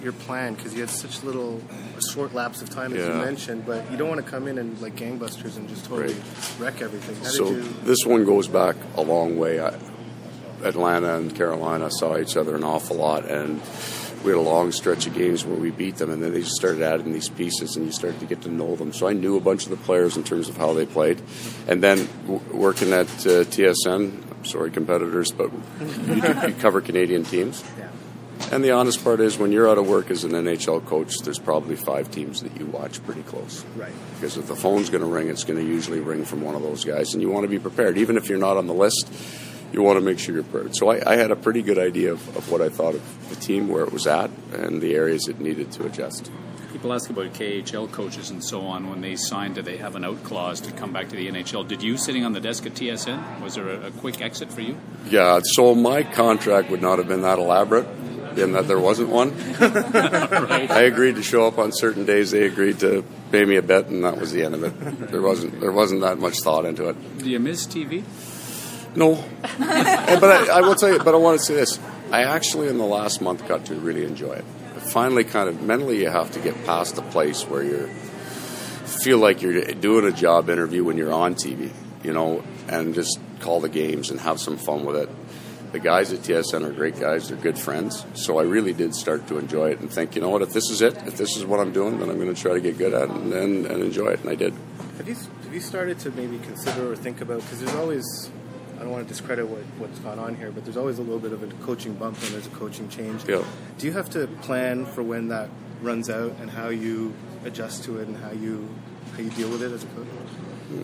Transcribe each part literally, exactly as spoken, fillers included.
your plan? Because you had such little short lapse of time, as yeah. you mentioned, but you don't want to come in and like gangbusters and just totally right. wreck everything. How so did you... this one goes back a long way. I, Atlanta and Carolina saw each other an awful lot, and we had a long stretch of games where we beat them, and then they just started adding these pieces, and you started to get to know them. So I knew a bunch of the players in terms of how they played. And then w- working at uh, T S N, I'm sorry, competitors, but you, do, you cover Canadian teams. Yeah. And the honest part is, when you're out of work as an N H L coach, there's probably five teams that you watch pretty close. Right. Because if the phone's going to ring, it's going to usually ring from one of those guys, and you want to be prepared. Even if you're not on the list, you want to make sure you're prepared. So I, I had a pretty good idea of, of what I thought of the team, where it was at, and the areas it needed to adjust. People ask about K H L coaches and so on. When they signed, did they have an out clause to come back to the N H L? Did you, sitting on the desk at T S N, was there a, a quick exit for you? Yeah, so my contract would not have been that elaborate in that there wasn't one. Right. I agreed to show up on certain days. They agreed to pay me a bet, and that was the end of it. There wasn't there wasn't that much thought into it. Do you miss T V? No. But I, I will tell you, but I want to say this. I actually, in the last month, got to really enjoy it. Finally, kind of mentally, you have to get past the place where you feel like you're doing a job interview when you're on T V, you know, and just call the games and have some fun with it. The guys at T S N are great guys. They're good friends. So I really did start to enjoy it and think, you know what, if this is it, if this is what I'm doing, then I'm going to try to get good at it and, and, and enjoy it. And I did. Have you, have you started to maybe consider or think about, because there's always, I don't want to discredit what, what's gone on here, but there's always a little bit of a coaching bump when there's a coaching change. Yeah. Do you have to plan for when that runs out and how you adjust to it and how you how you deal with it as a coach? Hmm.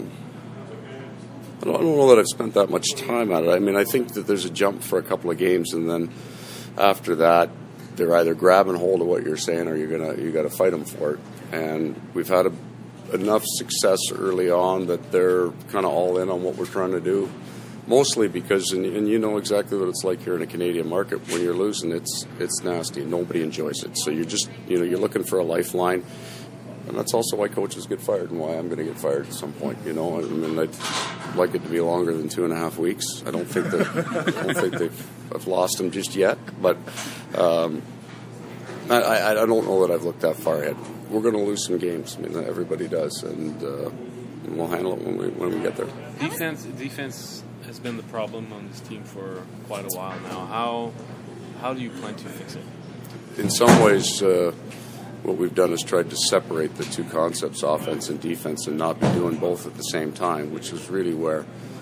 I don't, I don't know that I've spent that much time at it. I mean, I think that there's a jump for a couple of games, and then after that, they're either grabbing hold of what you're saying or you're gonna you got to fight them for it. And we've had a, enough success early on that they're kind of all in on what we're trying to do. Mostly because, and, and you know exactly what it's like here in a Canadian market. When you're losing, it's it's nasty. Nobody enjoys it. So you're just, you know, you're looking for a lifeline. And that's also why coaches get fired and why I'm going to get fired at some point. You know, I mean, I'd like it to be longer than two and a half weeks. I don't think that I don't think they've I've lost them just yet. But um, I, I, I don't know that I've looked that far ahead. We're going to lose some games. I mean, everybody does, and, uh, and we'll handle it when we when we get there. Defense, defense has been the problem on this team for quite a while now. How how do you plan to fix it? In some ways, uh, what we've done is tried to separate the two concepts, offense and defense, and not be doing both at the same time, which is really where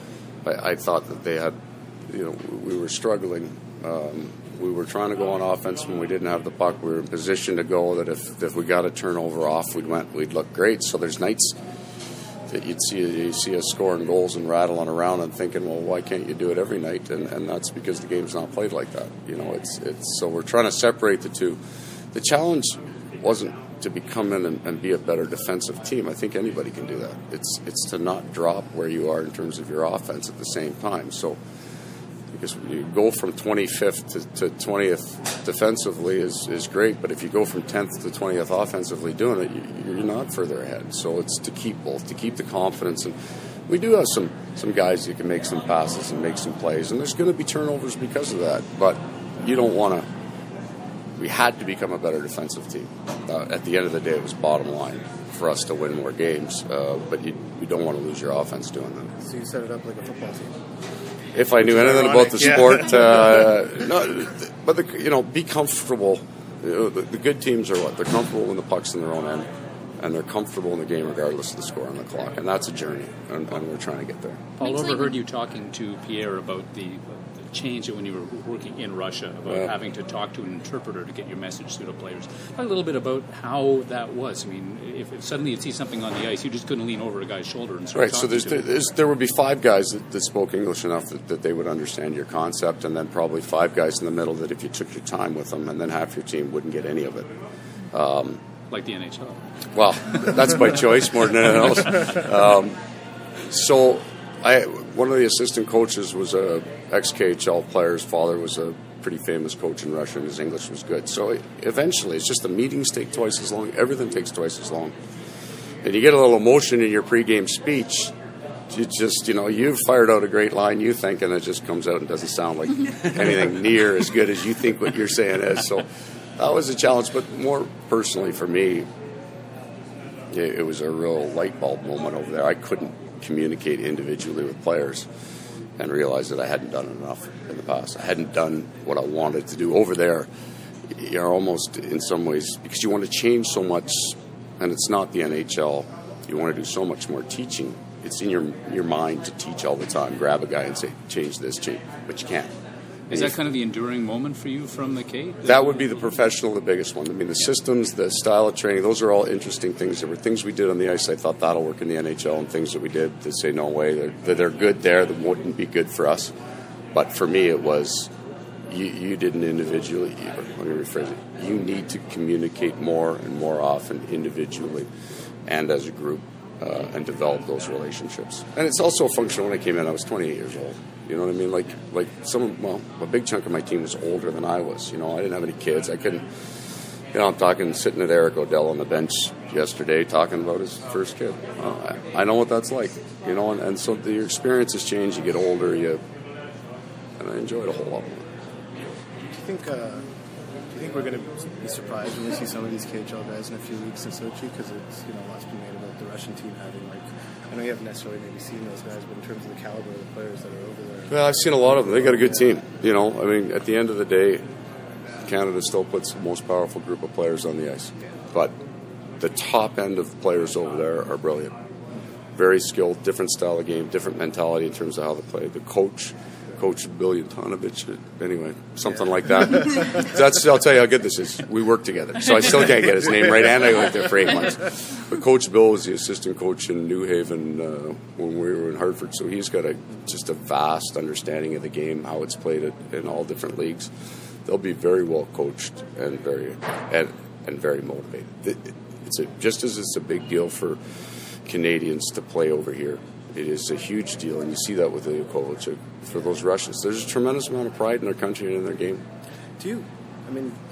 I, I thought that they had, you know, we were struggling. Um, we were trying to go on offense when we didn't have the puck. We were in position to go that if, if we got a turnover off, we'd went, we'd look great. So there's nights that you'd see you see us scoring goals and rattling around and thinking, well, why can't you do it every night? And and that's because the game's not played like that. You know, it's it's so we're trying to separate the two. The challenge wasn't to become in and, and be a better defensive team. I think anybody can do that. It's it's to not drop where you are in terms of your offense at the same time. So because you go from twenty-fifth to, to twentieth defensively is, is great, but if you go from tenth to twentieth offensively doing it, you, you're not further ahead. So it's to keep both, to keep the confidence. And we do have some, some guys who can make some passes and make some plays, and there's going to be turnovers because of that. But you don't want to – we had to become a better defensive team. Uh, at the end of the day, it was bottom line for us to win more games, uh, but you, you don't want to lose your offense doing that. So you set it up like a football team. If I knew anything about the sport, uh, no, but the, you know, be comfortable. You know, the, the good teams are what? They're comfortable when the puck's in their own end, and they're comfortable in the game regardless of the score on the clock, and that's a journey, and, and we're trying to get there. Paul, overheard you talking to Pierre about the, the change when you were working in Russia, about yeah. having to talk to an interpreter to get your message through to players. Talk a little bit about how that was. I mean, if, if suddenly you see something on the ice, you just couldn't lean over a guy's shoulder and start right. talking So there's, to there's, there would be five guys that, that spoke English enough that, that they would understand your concept, and then probably five guys in the middle that if you took your time with them, and then half your team wouldn't get any of it. Um, like the N H L. Well, that's by choice more than anything else. Um, so, I one of the assistant coaches was a ex-K H L player. His father was a pretty famous coach in Russia, and his English was good. So eventually, it's just the meetings take twice as long. Everything takes twice as long. And you get a little emotion in your pregame speech. You just, you know, you've fired out a great line, you think, and it just comes out and doesn't sound like anything near as good as you think what you're saying is. So that was a challenge, but more personally for me, it, it was a real light bulb moment over there. I couldn't communicate individually with players and realize that I hadn't done enough in the past. I hadn't done what I wanted to do over there. You're almost, in some ways, because you want to change so much, and it's not the N H L. You want to do so much more teaching. It's in your your mind to teach all the time. Grab a guy and say, change this, change, but you can't. Is that kind of the enduring moment for you from the K? That would be the professional, the biggest one. I mean, the systems, the style of training, those are all interesting things. There were things we did on the ice I thought that'll work in the N H L, and things that we did that say, no way, they're, they're good there, that wouldn't be good for us. But for me, it was, you, you didn't individually, let me rephrase it, you need to communicate more and more often individually and as a group. Uh, and develop those relationships. And it's also a function. When I came in, I was twenty-eight years old. You know what I mean? Like, like some, well, a big chunk of my team was older than I was. You know, I didn't have any kids. I couldn't, you know, I'm talking, sitting at Eric O'Dell on the bench yesterday talking about his first kid. Uh, I, I know what that's like, you know, and, and so the, your experiences change. You get older, you, and I enjoy it a whole lot more. Do you think, uh, do you think we're going to be surprised when we see some of these K H L guys in a few weeks in Sochi? Because it's, you know, lots been made about the Russian team having, like, I know you haven't necessarily maybe seen those guys, but in terms of the caliber of the players that are over there. Well, I've seen a lot of them. They got a good team. You know, I mean, at the end of the day, Canada still puts the most powerful group of players on the ice. But the top end of players over there are brilliant. Very skilled, different style of game, different mentality in terms of how they play. The coach, Coach Biljanovich, anyway, something yeah. like that. That's, I'll tell you how good this is. We work together, so I still can't get his name right, and I went there for eight months. But Coach Bill was the assistant coach in New Haven uh, when we were in Hartford, so he's got a just a vast understanding of the game, how it's played in all different leagues. They'll be very well coached and very and, and very motivated. It's a, just as it's a big deal for Canadians to play over here, it is a huge deal, and you see that with the Yakovlevich for those Russians. There's a tremendous amount of pride in their country and in their game. Do you? I mean,